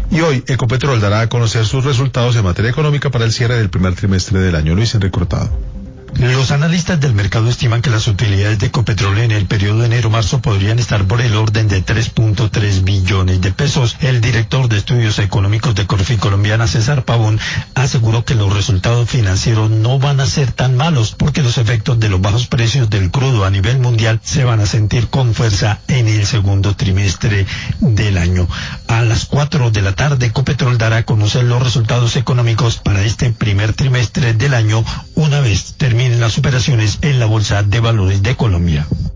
Y hoy Ecopetrol dará a conocer sus resultados en materia económica para el cierre del primer trimestre del año. Luis Enrique Hurtado. Los analistas del mercado estiman que las utilidades de Ecopetrol en el periodo de enero-marzo podrían estar por el orden de 3.3 billones de pesos. El director de estudios económicos de Corfi Colombiana, César Pavón, aseguró que los resultados financieros no van a ser tan malos porque los efectos de los bajos precios del crudo a nivel mundial se van a sentir con fuerza en el segundo trimestre del año. A las 4 de la tarde, Ecopetrol dará a conocer los resultados económicos para este primer trimestre del año una vez terminen las operaciones en la Bolsa de Valores de Colombia.